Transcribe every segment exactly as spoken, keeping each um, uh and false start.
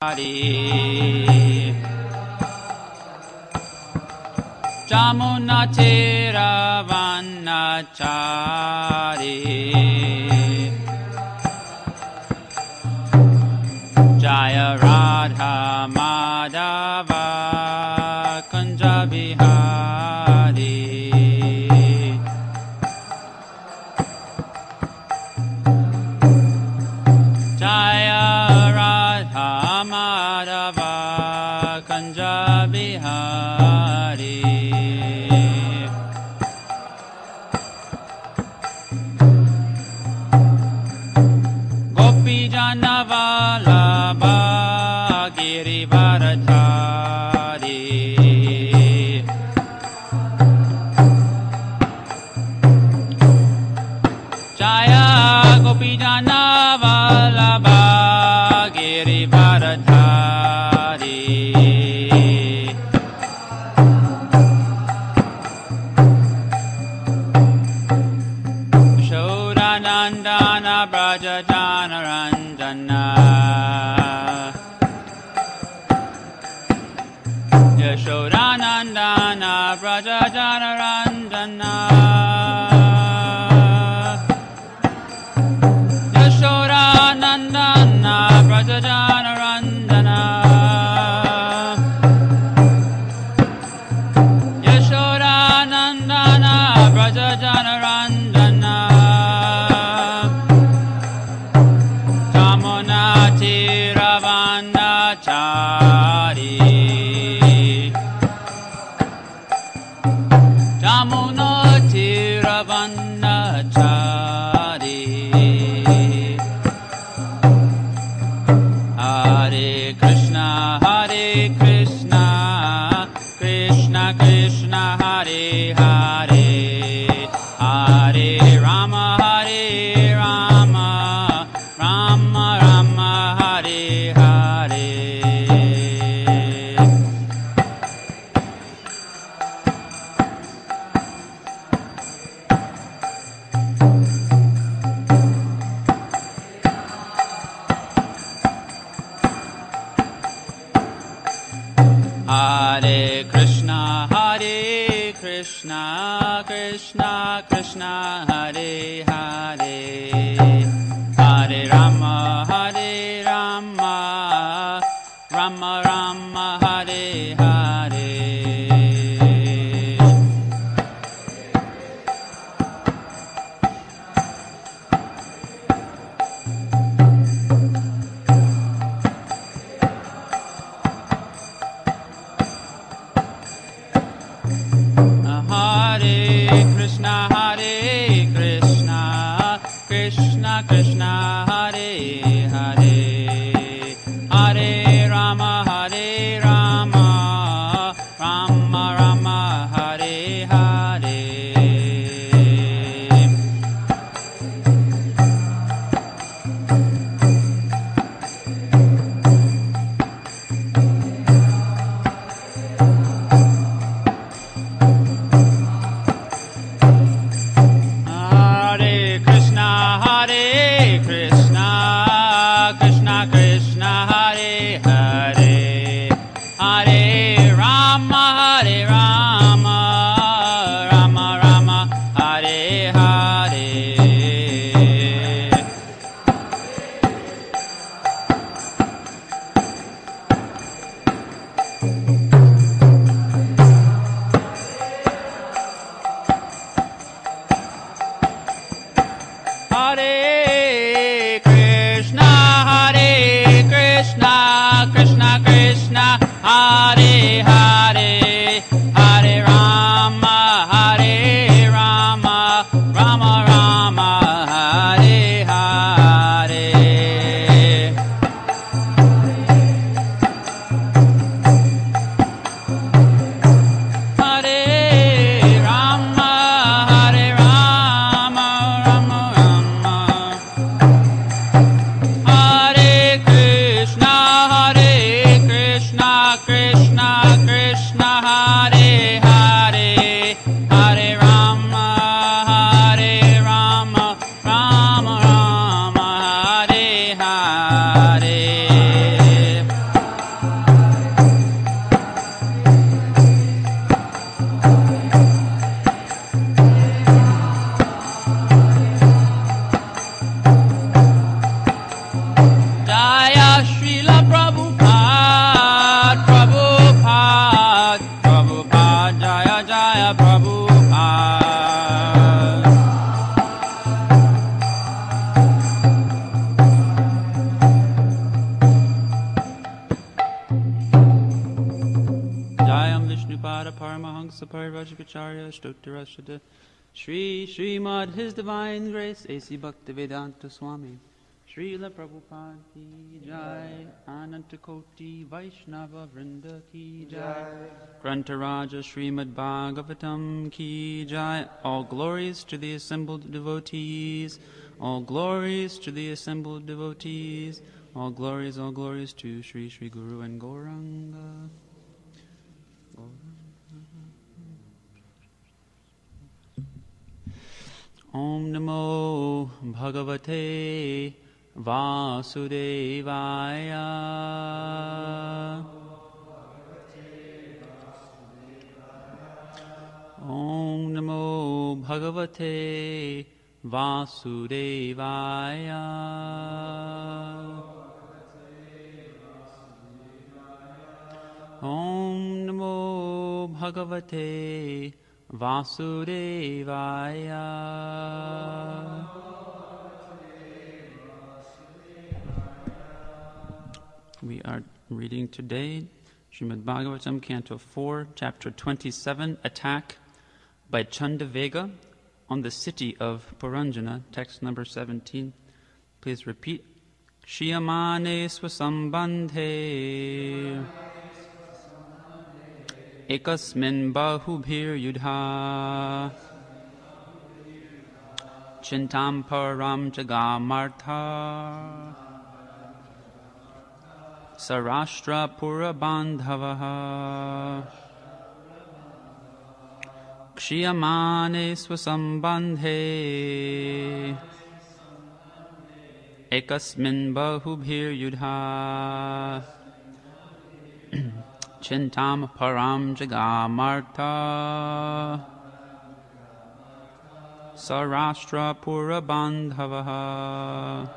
Jamuna Tiravanachari Jaya Radha Madhava Kunja Bihari Jaya Radha Madhava Kunja Bihari Gopi Janavalabha Girivaradhari Jaya Gopi Janavalabha Girivaradhari Shodanandana Braja Janaranjana Yashodanandana Braja Janaranjana Yashodanandana Braja Janaranjana Yashodanandana Braja Janaranjana Jamuna Tiravanachari Jamuna Tiravanachari Hare Krishna Hare Krishna Krishna Krishna Hare Hare Hare Rama Hare Rama Rama Rama Hare Hare Hare Krishna Hare Krishna Krishna Krishna Hare Hare Hare Rama Hare Rama Rama Rama Hare Hare Hare Krishna Hare Krishna Krishna Krishna Hare Hare Hare Rama Hare Rama Rama Rama Hare Hare Hare Krishna Hare Krishna Krishna Krishna Hare Hare Hare Rama Hare Rama Rama Rama Hare Hare Hare Krishna Hare Krishna Krishna Gaudapada Paramahansa Parivajikacharya Stottarashada Shri Srimad His Divine Grace A C Bhaktivedanta Swami Srila Prabhupada Ki Jai Anantakoti Vaishnava Vrinda Ki Jai Grantaraja Srimad Bhagavatam Ki Jai. All glories to the assembled devotees. All glories to the assembled devotees. All glories, all glories to Sri Sri Guru and Gauranga. Om Namo Bhagavate Vasudevaya. Om Namo Bhagavate Vasudevaya. Om Namo Bhagavate Vasudevaya. We are reading today Srimad Bhagavatam, Canto four, Chapter twenty-seven, Attack by Chandavega on the city of Puranjana, text number seventeen. Please repeat. Shiyamane swasambandhe ekasmin bahubhir yudha chintam param jagamartha sarashtra pura bandhavaha kshiyamane swasambandhe ekasmin bahubhir yudha chintam param jagamartha sarashtra pura bandhavaha.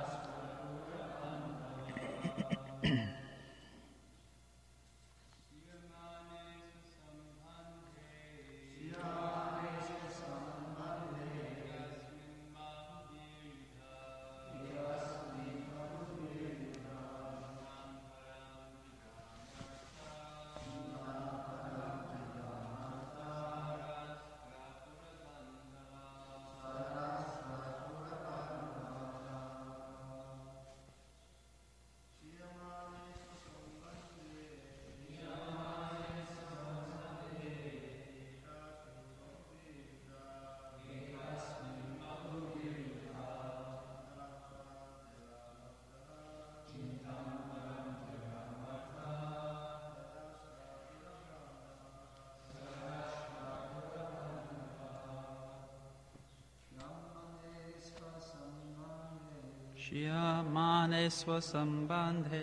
Shiyamane swasambandhe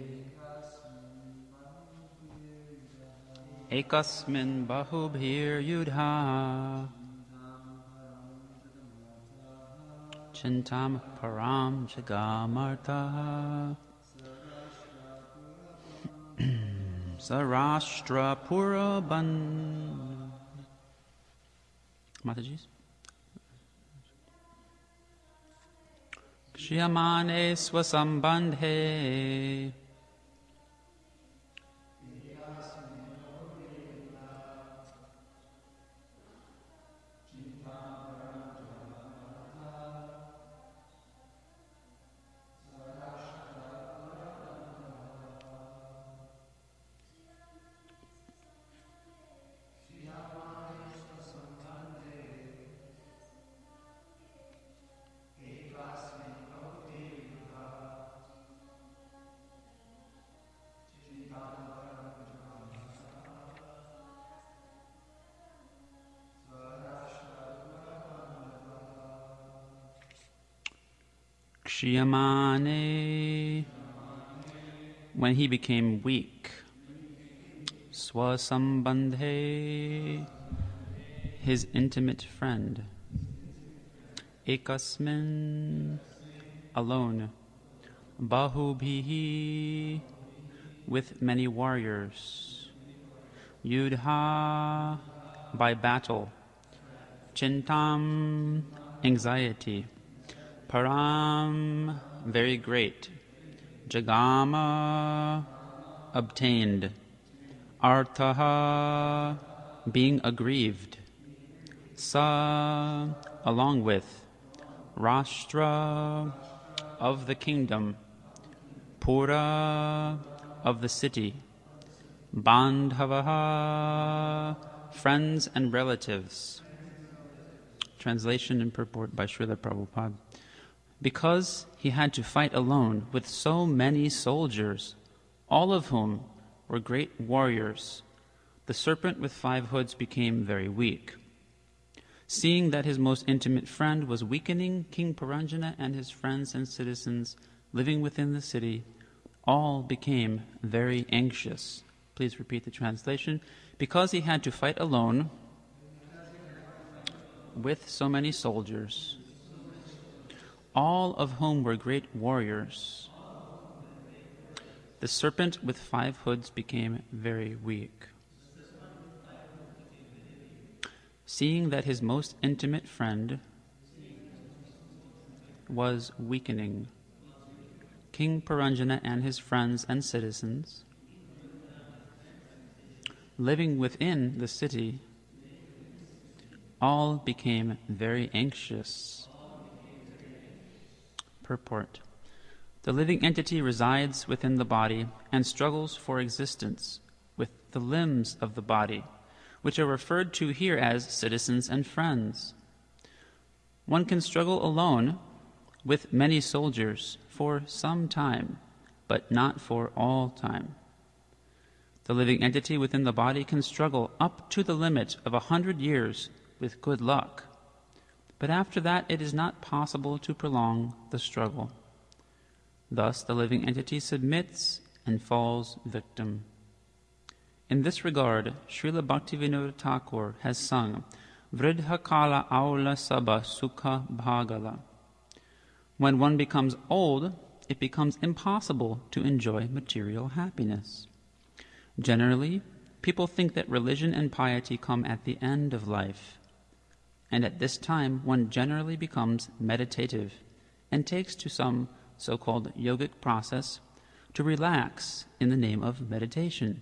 ekasmin bahubhir yudha chintam param jagamartha sarashtra pura bandhavaha. Mataji's. Shiyamane swasambandhe Kshiyamane, when he became weak. Swasambandhe, his intimate friend. Ekasmin, alone. Bahubhihi, with many warriors. Yudha, by battle. Chintam, anxiety. Param, very great. Jagama, obtained. Arthaha, being aggrieved. Sa, along with. Rashtra, of the kingdom. Pura, of the city. Bandhavaha, friends and relatives. Translation and purport by Srila Prabhupada. Because he had to fight alone with so many soldiers, all of whom were great warriors, the serpent with five hoods became very weak. Seeing that his most intimate friend was weakening, King Puranjana and his friends and citizens living within the city all became very anxious. Please repeat the translation. Because he had to fight alone with so many soldiers, all of whom were great warriors, the serpent with five hoods became very weak. Seeing that his most intimate friend was weakening, King Puranjana and his friends and citizens living within the city all became very anxious. Purport. The living entity resides within the body and struggles for existence with the limbs of the body, which are referred to here as citizens and friends. One can struggle alone with many soldiers for some time, but not for all time. The living entity within the body can struggle up to the limit of a hundred years with good luck, but after that it is not possible to prolong the struggle. Thus the living entity submits and falls victim. In this regard, Srila Bhaktivinoda Thakur has sung Vridha Kala Aula Sabha Sukha Bhagala. When one becomes old, it becomes impossible to enjoy material happiness. Generally, people think that religion and piety come at the end of life, and at this time one generally becomes meditative and takes to some so-called yogic process to relax in the name of meditation.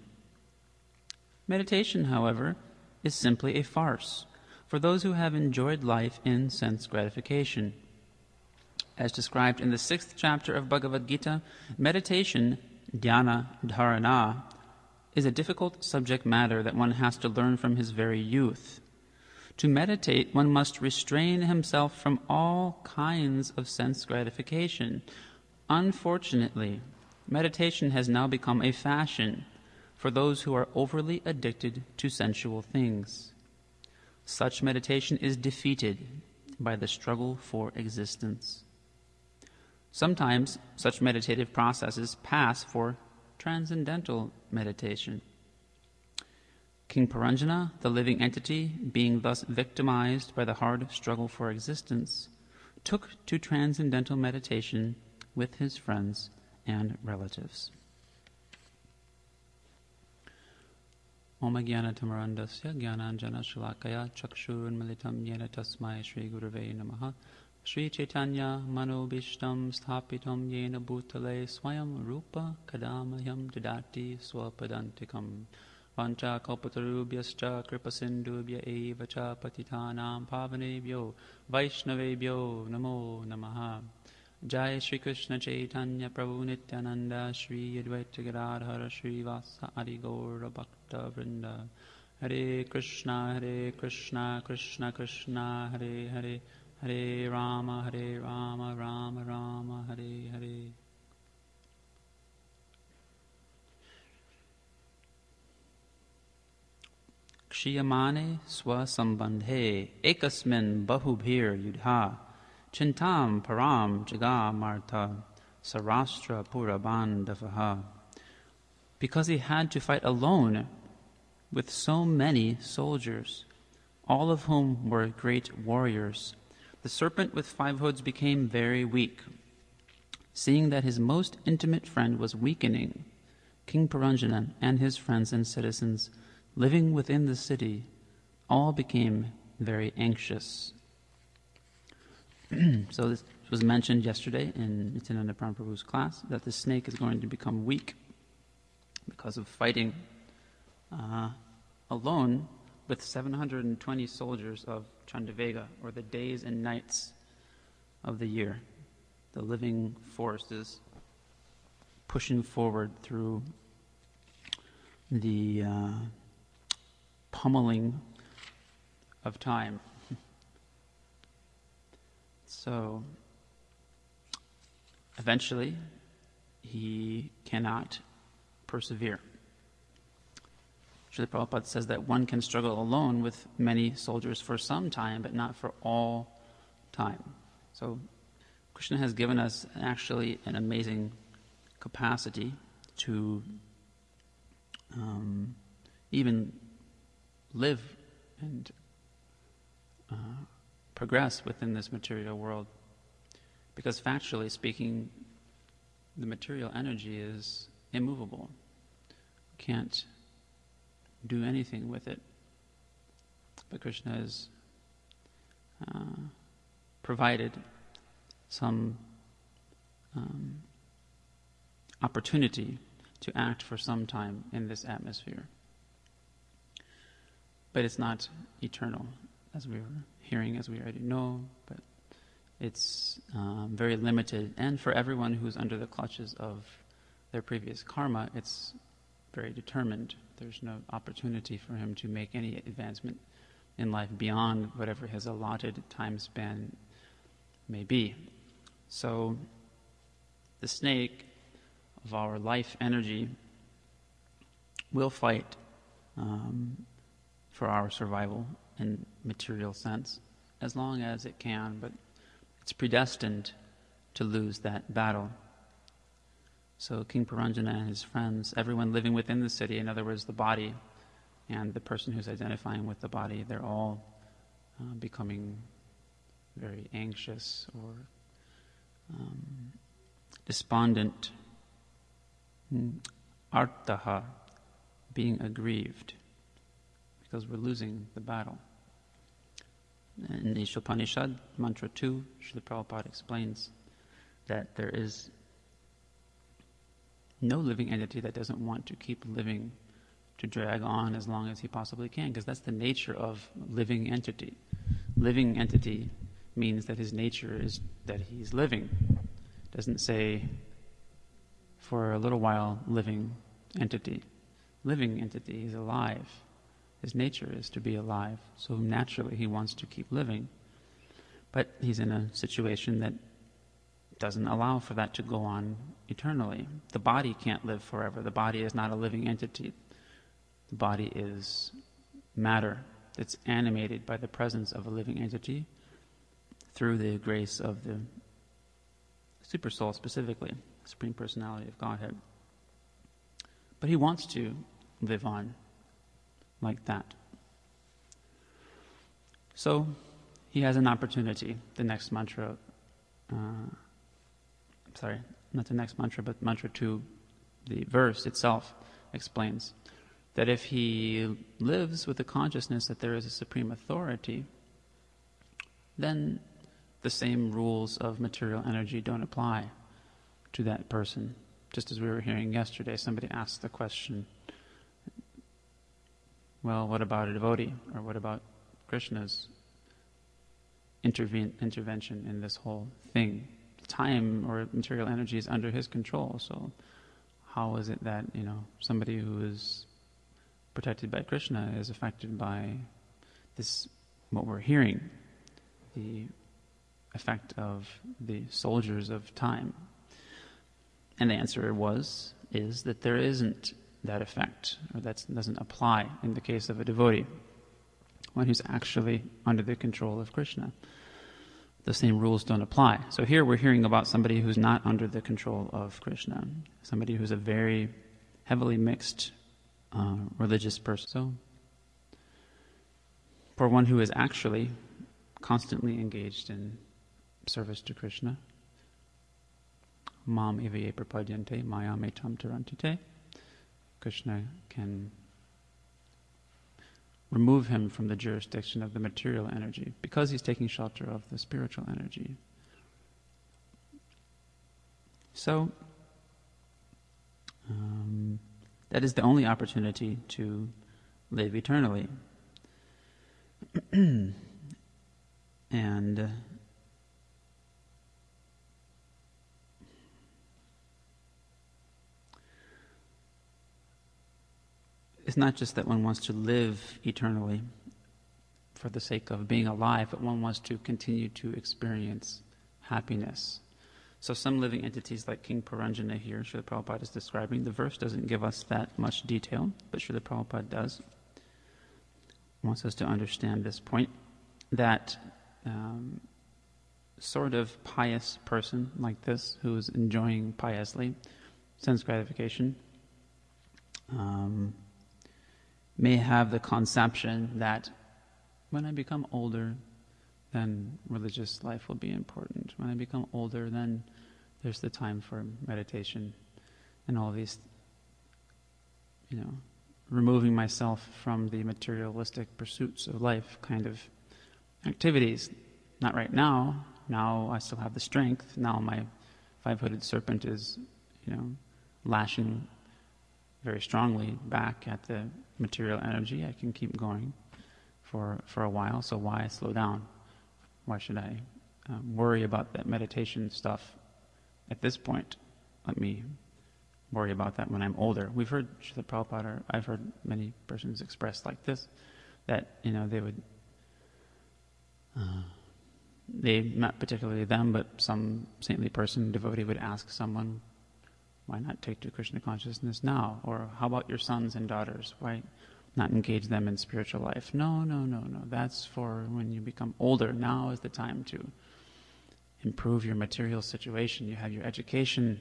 Meditation, however, is simply a farce for those who have enjoyed life in sense gratification. As described in the sixth chapter of Bhagavad Gita, meditation, dhyana dharana, is a difficult subject matter that one has to learn from his very youth. To meditate, one must restrain himself from all kinds of sense gratification. Unfortunately, meditation has now become a fashion for those who are overly addicted to sensual things. Such meditation is defeated by the struggle for existence. Sometimes such meditative processes pass for transcendental meditation. King Puranjana, the living entity, being thus victimized by the hard struggle for existence, took to transcendental meditation with his friends and relatives. Om Jnana Tamarandasya Jnananjana Shalakaya Chakshurunmilitam Yena Tasmai Shri Gurave Namaha Shri Chaitanya Manobishtam Sthapitam Yena Bhutale Swayam Rupa Kadamayam Didati Swapadantikam Vancha Kalpatarubhyascha Kripasindubhya Eva Cha Patitanam Pavanebhyo Vaishnavebhyo Namo Namaha. Jai Shri Krishna Chaitanya Prabhu Nityananda Shri Advaita Gadadhara Shri Vasa Adi Gaura Bhakta Vrinda. Hare Krishna Hare Krishna Krishna Krishna Hare Hare Hare Rama Hare Rama Rama Rama Hare Hare. Kshiyamane swasambandhe ekasmin bahubhir yudha chintam param jaga marta sarastra purabandavaha. Because he had to fight alone with so many soldiers, all of whom were great warriors, the serpent with five hoods became very weak. Seeing that his most intimate friend was weakening, King Puranjana and his friends and citizens living within the city all became very anxious. So this was mentioned yesterday in Nityananda Prabhu's class, that the snake is going to become weak because of fighting uh, alone with seven hundred twenty soldiers of Chandavega, or the days and nights of the year. The living force is pushing forward through the uh, pummeling of time. So, eventually, he cannot persevere. Srila Prabhupada says that one can struggle alone with many soldiers for some time, but not for all time. So, Krishna has given us actually an amazing capacity to um, even live and uh, progress within this material world. Because factually speaking, the material energy is immovable. You can't do anything with it. But Krishna has uh, provided some um, opportunity to act for some time in this atmosphere. But it's not eternal, as we were hearing, as we already know, but it's um, very limited. And for everyone who's under the clutches of their previous karma, it's very determined. There's no opportunity for him to make any advancement in life beyond whatever his allotted time span may be. So the snake of our life energy will fight um, for our survival in material sense as long as it can, but it's predestined to lose that battle. So King Puranjana and his friends, everyone living within the city, in other words the body and the person who's identifying with the body, they're all uh, becoming very anxious or um, despondent, artaha, being aggrieved, because we're losing the battle. In the Ishopanishad, Mantra two, Srila Prabhupada explains that there is no living entity that doesn't want to keep living, to drag on as long as he possibly can, because that's the nature of living entity. Living entity means that his nature is that he's living. It doesn't say for a little while living entity. Living entity is alive. His nature is to be alive, so naturally he wants to keep living. But he's in a situation that doesn't allow for that to go on eternally. The body can't live forever. The body is not a living entity. The body is matter that's animated by the presence of a living entity through the grace of the Super Soul, specifically, Supreme Personality of Godhead. But he wants to live on like that. So he has an opportunity. The next mantra, uh, sorry, not the next mantra, but mantra two, the verse itself explains that if he lives with the consciousness that there is a supreme authority, then the same rules of material energy don't apply to that person. Just as we were hearing yesterday, somebody asked the question, well, what about a devotee? Or what about Krishna's interven- intervention in this whole thing? Time or material energy is under his control, so how is it that, you know, somebody who is protected by Krishna is affected by this, what we're hearing, the effect of the soldiers of time? And the answer was, is that there isn't that effect, or that doesn't apply in the case of a devotee, one who's actually under the control of Krishna. The same rules don't apply. So here we're hearing about somebody who's not under the control of Krishna, somebody who's a very heavily mixed uh, religious person. So for one who is actually constantly engaged in service to Krishna, Mam evaye prapadyante maya me tam tarantite, Krishna can remove him from the jurisdiction of the material energy because he's taking shelter of the spiritual energy. So, um, that is the only opportunity to live eternally. And uh, it's not just that one wants to live eternally for the sake of being alive, but one wants to continue to experience happiness. So some living entities like King Puranjana here, Srila Prabhupada is describing, the verse doesn't give us that much detail, but Srila Prabhupada does. Wants us to understand this point, that um, sort of pious person like this, who is enjoying piously sense gratification, um, may have the conception that when I become older, then religious life will be important. When I become older, then there's the time for meditation and all these, you know, removing myself from the materialistic pursuits of life kind of activities. Not right now. Now I still have the strength. Now my five-footed serpent is, you know, lashing very strongly back at the material energy. I can keep going for for a while, so why slow down? Why should I um, worry about that meditation stuff at this point? Let me worry about that when I'm older. We've heard Srila Prabhupada, or I've heard many persons express like this, that, you know, they would, uh, they, not particularly them, but some saintly person, devotee would ask someone, why not take to Krishna consciousness now? Or how about your sons and daughters? Why not engage them in spiritual life? No, no, no, no. That's for when you become older. Now is the time to improve your material situation. You have your education,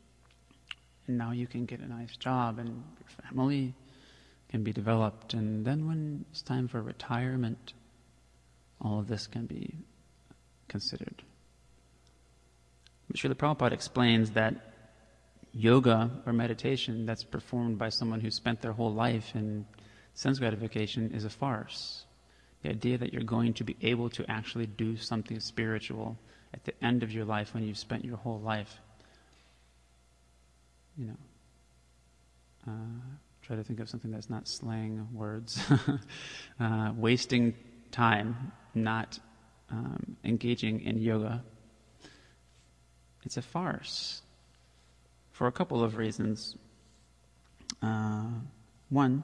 and now you can get a nice job, and your family can be developed. And then when it's time for retirement, all of this can be considered. But Srila Prabhupada explains that yoga or meditation that's performed by someone who spent their whole life in sense gratification is a farce. The idea that you're going to be able to actually do something spiritual at the end of your life when you've spent your whole life, you know, uh, try to think of something that's not slang words, uh, wasting time, not um, engaging in yoga. It's a farce for a couple of reasons. Uh, one,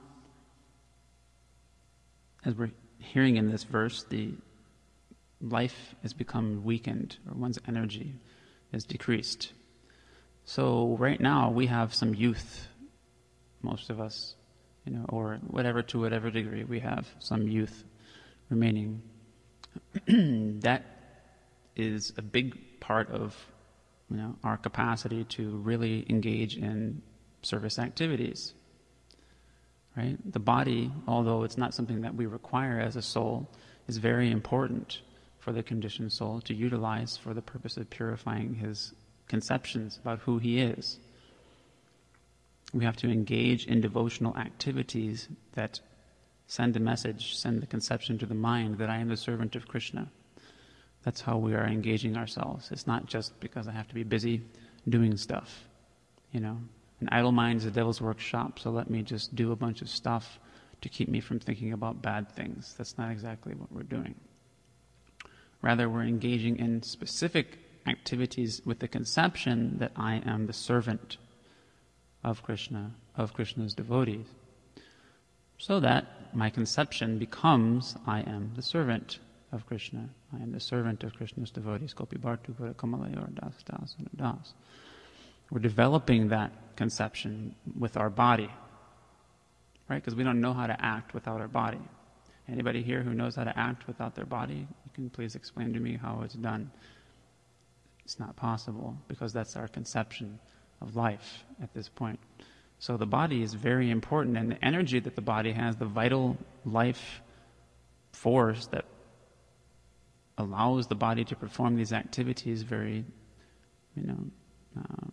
as we're hearing in this verse, the life has become weakened, or one's energy is decreased. So right now we have some youth, most of us, you know, or whatever, to whatever degree we have some youth remaining. That is a big part of, you know, our capacity to really engage in service activities. Right? The body, although it's not something that we require as a soul, is very important for the conditioned soul to utilize for the purpose of purifying his conceptions about who he is. We have to engage in devotional activities that send a message, send the conception to the mind that I am the servant of Krishna. That's how we are engaging ourselves. It's not just because I have to be busy doing stuff, you know. An idle mind is a devil's workshop, so let me just do a bunch of stuff to keep me from thinking about bad things. That's not exactly what we're doing. Rather, we're engaging in specific activities with the conception that I am the servant of Krishna, of Krishna's devotees, so that my conception becomes I am the servant of Krishna. I am the servant of Krishna's devotees. Gopi Bhartu Vara Kamalayor Das Das Das. We're developing that conception with our body, right? Because we don't know how to act without our body. Anybody here who knows how to act without their body? You can please explain to me how it's done. It's not possible, because that's our conception of life at this point. So the body is very important, and the energy that the body has, the vital life force that allows the body to perform these activities very, you know, um,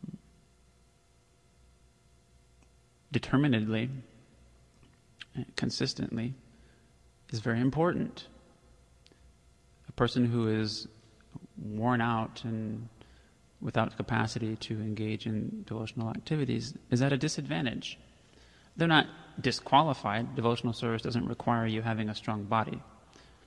determinedly, consistently, is very important. A person who is worn out and without capacity to engage in devotional activities is at a disadvantage. They're not disqualified. Devotional service doesn't require you having a strong body.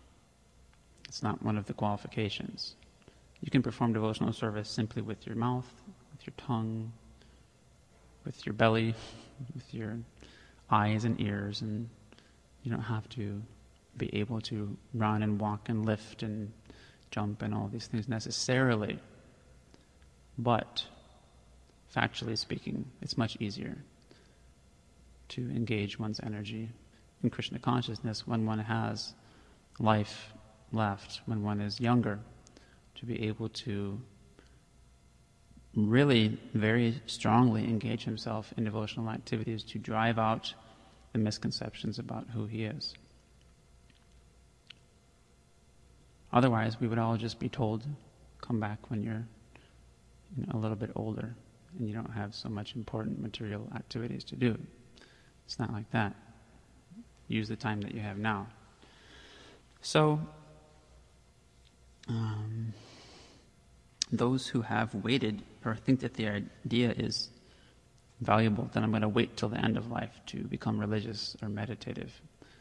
It's not one of the qualifications. You can perform devotional service simply with your mouth, with your tongue, with your belly, with your eyes and ears, and you don't have to be able to run and walk and lift and jump and all these things necessarily. But, factually speaking, it's much easier to engage one's energy in Krishna consciousness when one has life left, when one is younger, to be able to really very strongly engage himself in devotional activities to drive out the misconceptions about who he is. Otherwise, we would all just be told, come back when you're you know, a little bit older and you don't have so much important material activities to do. It's not like that. Use the time that you have now. So, um, those who have waited or think that the idea is valuable, then I'm going to wait till the end of life to become religious or meditative.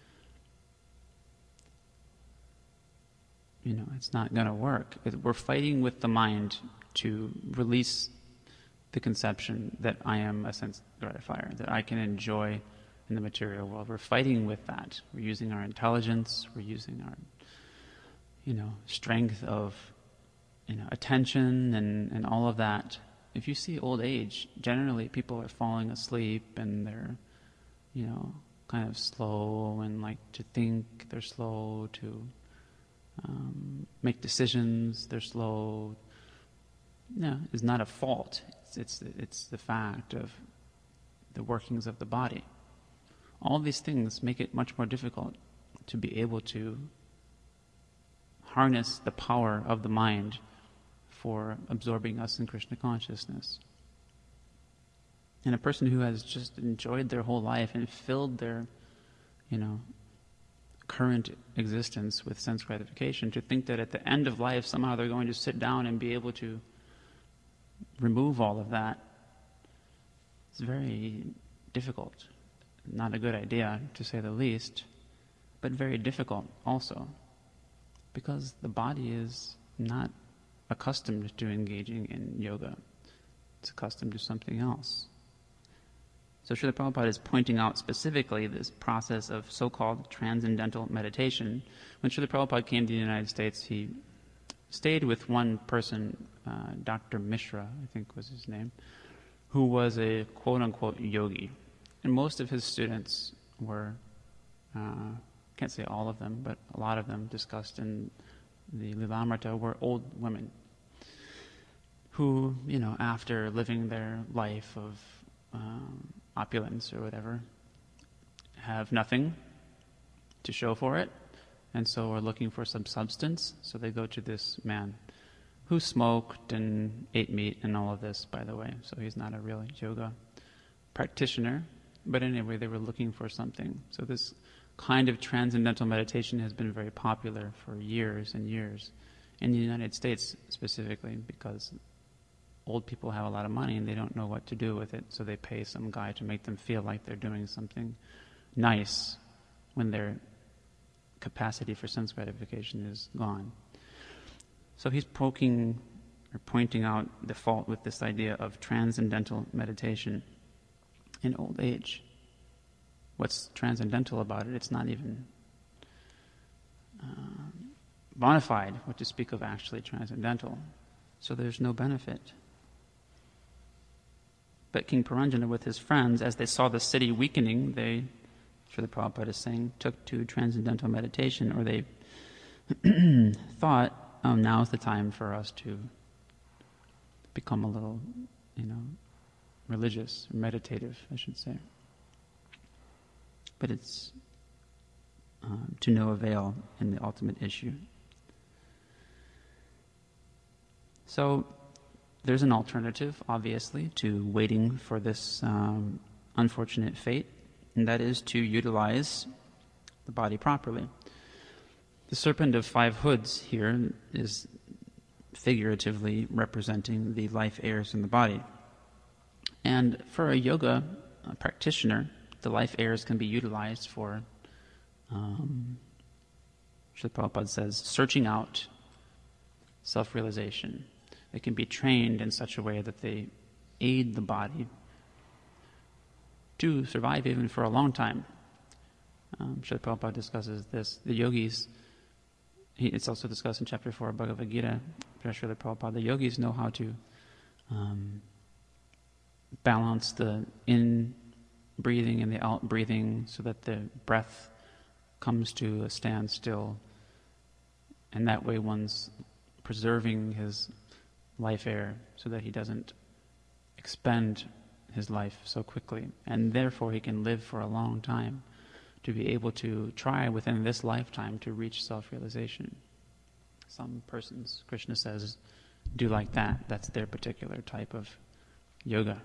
You know, it's not going to work. We're fighting with the mind to release the conception that I am a sense gratifier, that I can enjoy in the material world. We're fighting with that. We're using our intelligence, we're using our, you know, strength of, you know, attention and, and all of that. If you see old age, generally people are falling asleep and they're, you know, kind of slow and like to think, they're slow to um, make decisions, they're slow. No, it's not a fault. It's, it's, it's the fact of the workings of the body. All these things make it much more difficult to be able to harness the power of the mind for absorbing us in Krishna consciousness. And a person who has just enjoyed their whole life and filled their, you know, current existence with sense gratification, to think that at the end of life somehow they're going to sit down and be able to remove all of that, it's very difficult. Not a good idea, to say the least, but very difficult also, because the body is not accustomed to engaging in yoga. It's accustomed to something else. So Srila Prabhupada is pointing out specifically this process of so-called transcendental meditation. When Srila Prabhupada came to the United States, he stayed with one person, uh, Doctor Mishra, I think was his name, who was a quote-unquote yogi. And most of his students were, uh, can't say all of them, but a lot of them discussed in the Lilamrita were old women who, you know, after living their life of um, opulence or whatever, have nothing to show for it, and so are looking for some substance. So they go to this man who smoked and ate meat and all of this, by the way. So he's not a real yoga practitioner. But anyway, they were looking for something. So this kind of transcendental meditation has been very popular for years and years in the United States specifically, because old people have a lot of money and they don't know what to do with it, so they pay some guy to make them feel like they're doing something nice when their capacity for sense gratification is gone. So he's poking or pointing out the fault with this idea of transcendental meditation in old age. What's transcendental about it? It's not even uh, bona fide, what to speak of actually transcendental. So there's no benefit. But King Puranjana with his friends, as they saw the city weakening, they, Srila Prabhupada is saying, took to transcendental meditation, or they thought, oh, now's the time for us to become a little, you know, religious, or meditative, I should say. But it's um, to no avail in the ultimate issue. So there's an alternative, obviously, to waiting for this um, unfortunate fate, and that is to utilize the body properly. The serpent of five hoods here is figuratively representing the life airs in the body. And for a yoga a practitioner, the life airs can be utilized for um, Srila Prabhupada says, searching out self-realization. They can be trained in such a way that they aid the body to survive even for a long time. Um, Srila Prabhupada discusses this. The yogis, he, it's also discussed in chapter four of Bhagavad Gita, Srila Prabhupada, the yogis know how to um, balance the in-breathing and the out-breathing so that the breath comes to a standstill, and that way one's preserving his life air so that he doesn't expend his life so quickly, and therefore he can live for a long time, to be able to try within this lifetime to reach self-realization. Some persons, Krishna says, do like that. That's their particular type of yoga.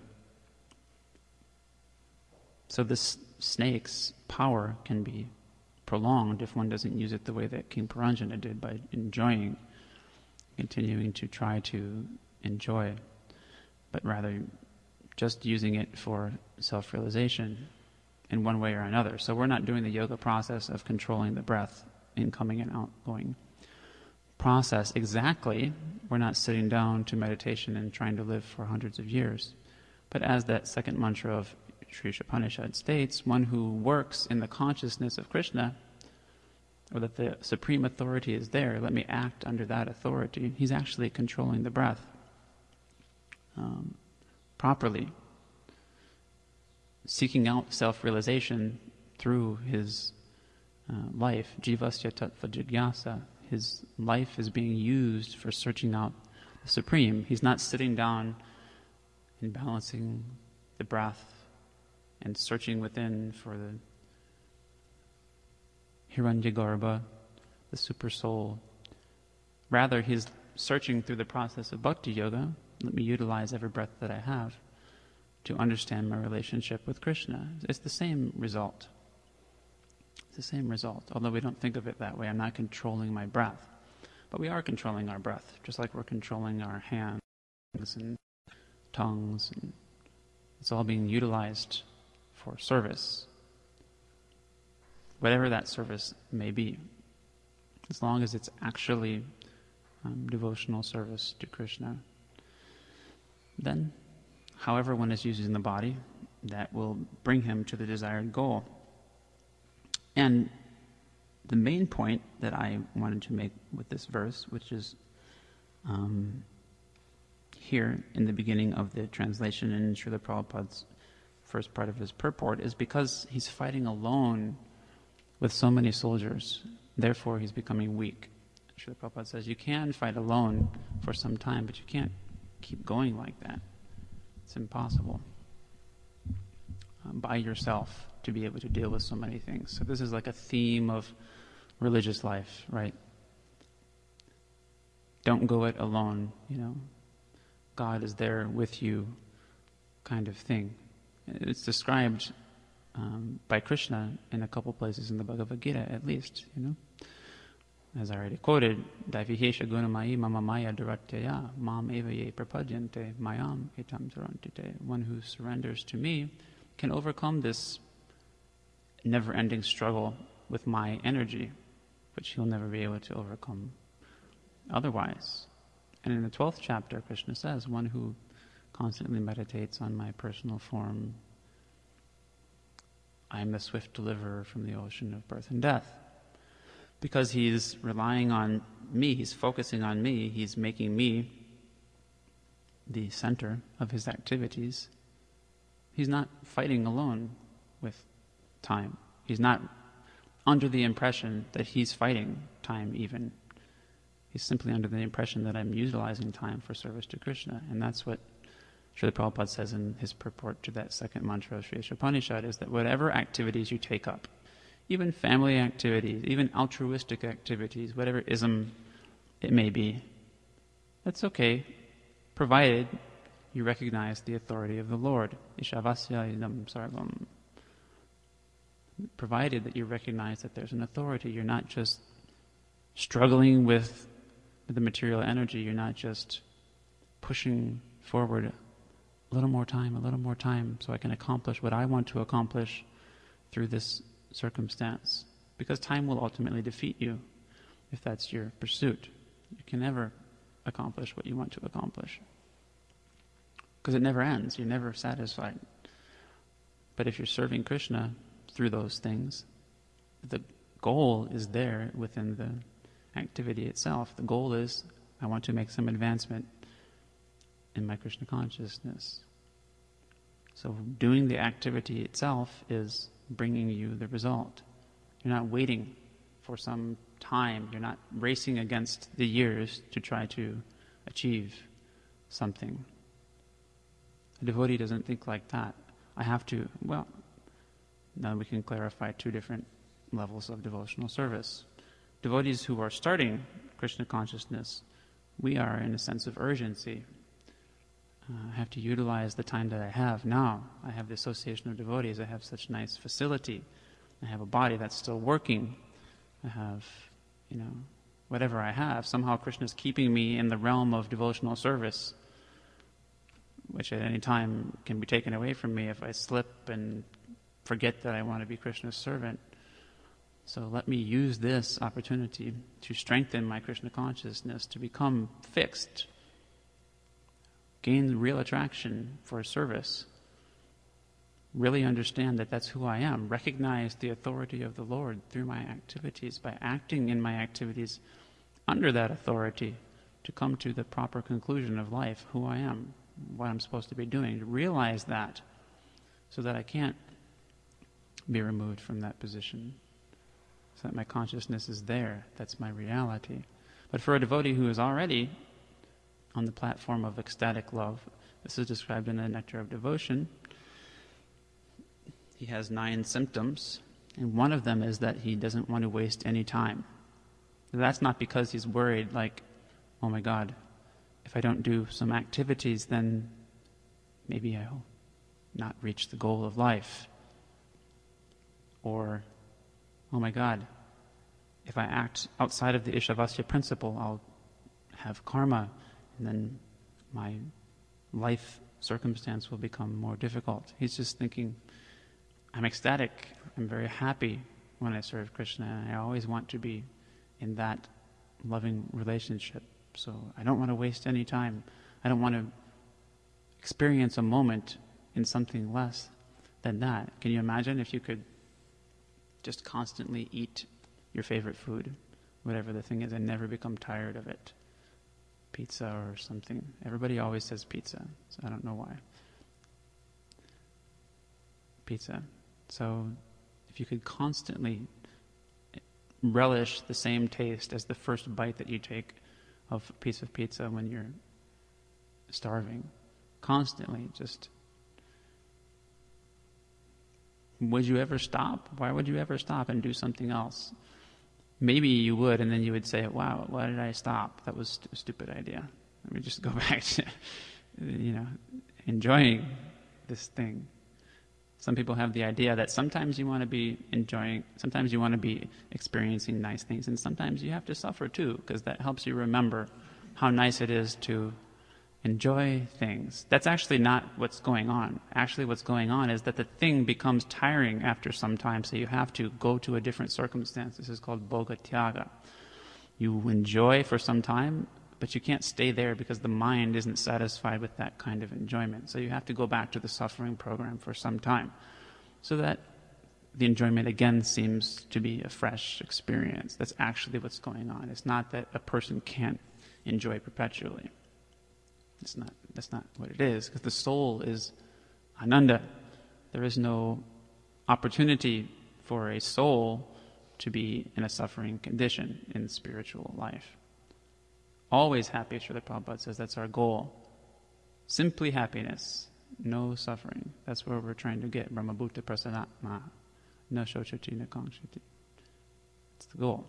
So this snake's power can be prolonged if one doesn't use it the way that King Puranjana did, by enjoying, continuing to try to enjoy, but rather just using it for self-realization in one way or another. So we're not doing the yoga process of controlling the breath, incoming and outgoing process exactly. We're not sitting down to meditation and trying to live for hundreds of years. But as that second mantra of Sri Upanishad states, one who works in the consciousness of Krishna, or that the supreme authority is there, let me act under that authority, he's actually controlling the breath um, properly, seeking out self-realization through his uh, life. Jivasya tattva jigyasa. His life is being used for searching out the supreme. He's not sitting down and balancing the breath and searching within for the Hiranyagarbha, the super soul. Rather, he's searching through the process of bhakti yoga. Let me utilize every breath that I have to understand my relationship with Krishna. It's the same result. It's the same result, although we don't think of it that way. I'm not controlling my breath. But we are controlling our breath, just like we're controlling our hands and tongues. And it's all being utilized for service, whatever that service may be, as long as it's actually um, devotional service to Krishna. Then, however one is using the body, that will bring him to the desired goal. And the main point that I wanted to make with this verse, which is um, here in the beginning of the translation in Srila Prabhupada's first part of his purport, is because he's fighting alone with so many soldiers, therefore he's becoming weak. Srila Prabhupada says you can fight alone for some time, but you can't keep going like that. It's impossible um, by yourself to be able to deal with so many things. So this is like a theme of religious life, right? Don't go it alone, you know. God is there with you, kind of thing. It's described um, by Krishna in a couple places in the Bhagavad Gita, at least, you know. As I already quoted, Daivihesha gunamayi mama maya duratya mam eva ye prapadyante mayam etam durantite. One who surrenders to me can overcome this never-ending struggle with my energy, which he'll never be able to overcome otherwise. And in the twelfth chapter, Krishna says, one who constantly meditates on my personal form, I am the swift deliverer from the ocean of birth and death. Because he's relying on me, he's focusing on me, he's making me the center of his activities. He's not fighting alone with time. He's not under the impression that he's fighting time even. He's simply under the impression that I'm utilizing time for service to Krishna. And that's what Srila Prabhupada says in his purport to that second mantra of Sri Upanishad, is that whatever activities you take up, even family activities, even altruistic activities, whatever ism it may be, that's okay, provided you recognize the authority of the Lord. Ishavasya idam sarvam. Provided that you recognize that there's an authority, you're not just struggling with the material energy, you're not just pushing forward a little more time, a little more time, so I can accomplish what I want to accomplish through this circumstance. Because time will ultimately defeat you. if that's your pursuit. You can never accomplish what you want to accomplish, because it never ends. You're never satisfied. But if you're serving Krishna through those things, the goal is there within the activity itself. The goal is, I want to make some advancement in my Krishna consciousness. So doing the activity itself is bringing you the result. You're not waiting for some time. You're not racing against the years to try to achieve something. A devotee doesn't think like that. I have to, well, now we can clarify two different levels of devotional service. Devotees who are starting Krishna consciousness, we are in a sense of urgency. Uh, I have to utilize the time that I have now. I have the association of devotees. I have such nice facility. I have a body that's still working. I have, you know, whatever I have. Somehow Krishna is keeping me in the realm of devotional service, which at any time can be taken away from me if I slip and forget that I want to be Krishna's servant. So let me use this opportunity to strengthen my Krishna consciousness, to become fixed, gain real attraction for service, really understand that that's who I am, recognize the authority of the Lord through my activities, by acting in my activities under that authority, to come to the proper conclusion of life, who I am, what I'm supposed to be doing, to realize that, so that I can't be removed from that position, so that my consciousness is there. That's my reality. But for a devotee who is already on the platform of ecstatic love, this is described in the Nectar of Devotion, he has nine symptoms, and one of them is that he doesn't want to waste any time. That's not because he's worried, like, oh my God, if I don't do some activities, then maybe I'll not reach the goal of life. Or, oh my God, if I act outside of the Ishavasya principle, I'll have karma, and then my life circumstance will become more difficult. He's just thinking, I'm ecstatic, I'm very happy when I serve Krishna, and I always want to be in that loving relationship. So I don't want to waste any time. I don't want to experience a moment in something less than that. Can you imagine if you could just constantly eat your favorite food, whatever the thing is, and never become tired of it? Pizza or something. Everybody always says pizza, so I don't know why. Pizza. So if you could constantly relish the same taste as the first bite that you take of a piece of pizza when you're starving, constantly, just, would you ever stop? Why would you ever stop and do something else? Maybe you would, and then you would say, wow, why did I stop? That was a stupid idea. Let me just go back to, you know, enjoying this thing. Some people have the idea that sometimes you want to be enjoying, sometimes you want to be experiencing nice things, and sometimes you have to suffer too, because that helps you remember how nice it is to enjoy things. That's actually not what's going on. Actually what's going on is that the thing becomes tiring after some time, so you have to go to a different circumstance. This is called bhoga tyaga. You enjoy for some time, but you can't stay there because the mind isn't satisfied with that kind of enjoyment. So you have to go back to the suffering program for some time, so that the enjoyment again seems to be a fresh experience. That's actually what's going on. It's not that a person can't enjoy perpetually. It's not, that's not what it is, because the soul is ananda. There is no opportunity for a soul to be in a suffering condition in spiritual life. Always happy, Srila Prabhupada says, that's our goal. Simply happiness, no suffering. That's where we're trying to get. Brahmabhuta prasanatma, na shochati na kangshati. It's the goal.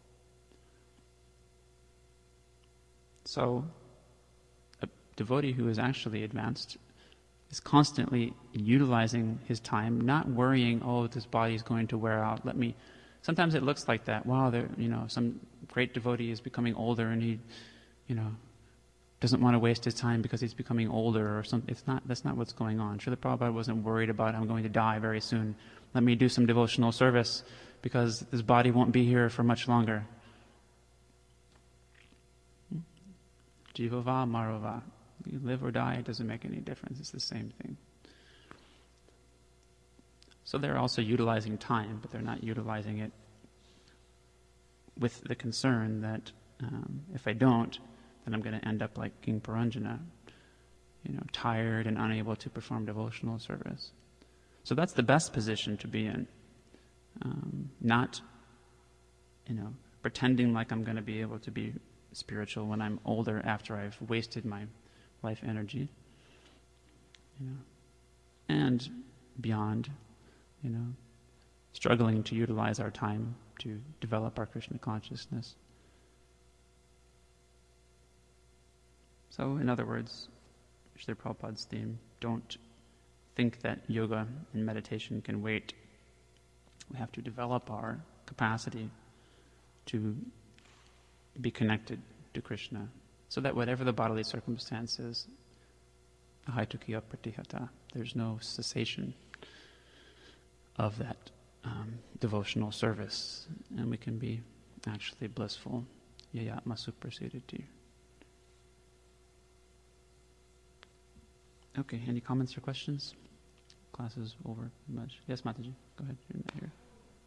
So, a devotee who is actually advanced is constantly utilizing his time, not worrying, oh, this body is going to wear out, let me... Sometimes it looks like that. Wow, there, you know, some great devotee is becoming older and he, you know, doesn't want to waste his time because he's becoming older or something. It's not, that's not what's going on. Srila Prabhupada wasn't worried about, I'm going to die very soon. Let me do some devotional service because this body won't be here for much longer. Jivava Marova. You live or die, it doesn't make any difference. It's the same thing. So they're also utilizing time, but they're not utilizing it with the concern that um, if I don't, then I'm going to end up like King Paranjana, you know, tired and unable to perform devotional service. So that's the best position to be in. Um, not, you know, pretending like I'm going to be able to be spiritual when I'm older after I've wasted my life energy, you know, and beyond, you know, struggling to utilize our time to develop our Krishna consciousness. So, in other words, Srila Prabhupada's theme, don't think that yoga and meditation can wait. We have to develop our capacity to be connected to Krishna, so that whatever the bodily circumstances, ahaitukiya pratihata, there's no cessation of that um, devotional service, and we can be actually blissful. Yayatma suprasidati. Okay, any comments or questions? Class is over much. Yes, Mataji, go ahead. You're not here.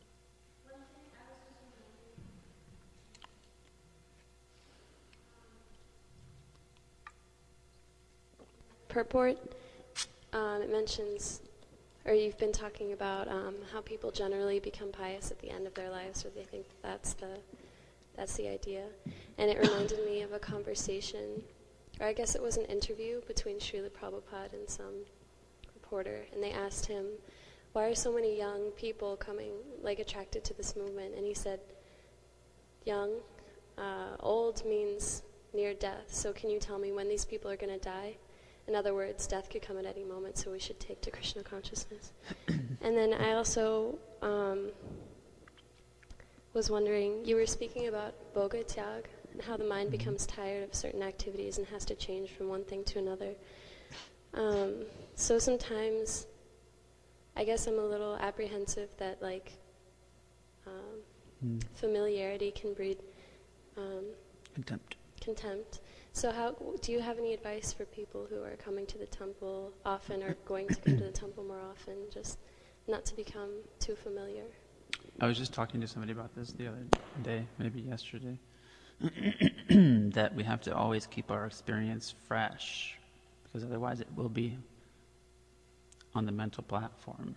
Purport, um, it mentions, or you've been talking about um, how people generally become pious at the end of their lives, or they think that's the that's the idea. And it reminded me of a conversation, or I guess it was an interview between Srila Prabhupada and some reporter, and they asked him, why are so many young people coming, like, attracted to this movement? And he said, young, uh, old means near death, so can you tell me when these people are going to die? In other words, death could come at any moment, so we should take to Krishna consciousness. And then I also um, was wondering, you were speaking about Bhoga Tyag, and how the mind becomes tired of certain activities and has to change from one thing to another. Um, so sometimes, I guess I'm a little apprehensive that, like, um, mm. familiarity can breed um, contempt. Contempt. So how do you have any advice for people who are coming to the temple often or going to come to the temple more often, just not to become too familiar? I was just talking to somebody about this the other day, maybe yesterday, that we have to always keep our experience fresh, because otherwise it will be on the mental platform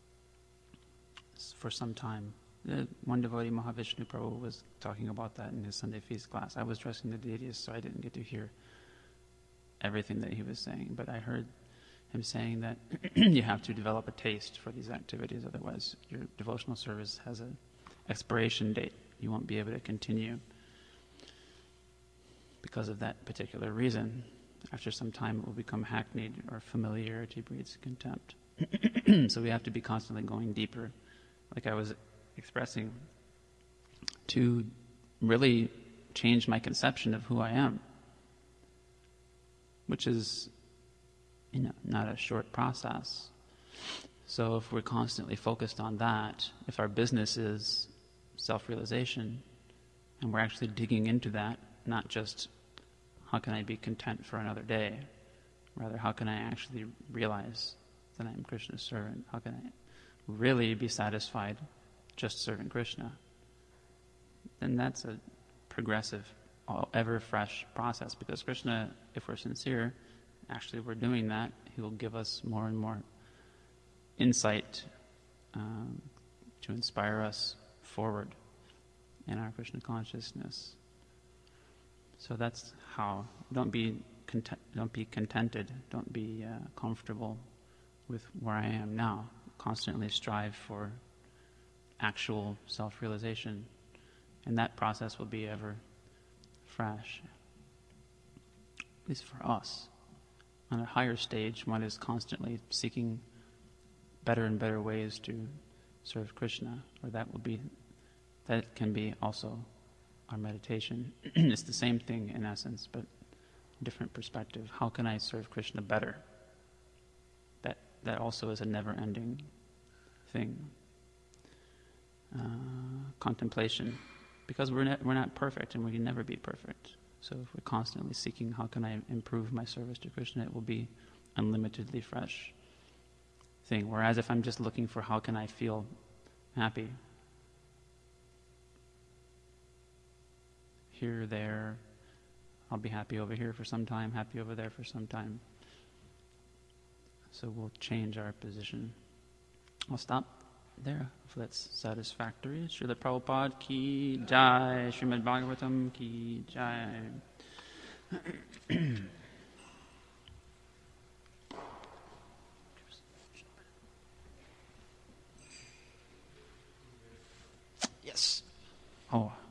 for some time. Uh, one devotee, Mahavishnu Prabhu, was talking about that in his Sunday feast class. I was dressing the deities, so I didn't get to hear everything that he was saying, but I heard him saying that you have to develop a taste for these activities, otherwise your devotional service has an expiration date. You won't be able to continue because of that particular reason. After some time it will become hackneyed, or familiarity breeds contempt. So we have to be constantly going deeper, like I was expressing, to really change my conception of who I am, which is, you know, not a short process. So if we're constantly focused on that, if our business is self-realization, and we're actually digging into that, not just how can I be content for another day, rather how can I actually realize that I am Krishna's servant, how can I really be satisfied just serving Krishna, then that's a progressive, ever-fresh process, because Krishna, if we're sincere, actually we're doing that, he will give us more and more insight um, to inspire us forward in our Krishna consciousness. So that's how. Don't be content, don't be contented, don't be uh, comfortable with where I am now. Constantly strive for actual self-realization, and that process will be ever fresh. At least for us. On a higher stage, one is constantly seeking better and better ways to serve Krishna, or that will be, that can be also our meditation. It's the same thing in essence, but different perspective. How can I serve Krishna better? That that also is a never-ending thing. Uh, contemplation, because we're ne- we're not perfect, and we can never be perfect. So if we're constantly seeking, how can I improve my service to Krishna, it will be unlimitedly fresh thing. Whereas if I'm just looking for how can I feel happy, here, there, I'll be happy over here for some time, happy over there for some time. So we'll change our position. I'll stop there, if that's satisfactory. Srila Prabhupada ki jai, Srimad Bhagavatam ki jai. Yes. Oh.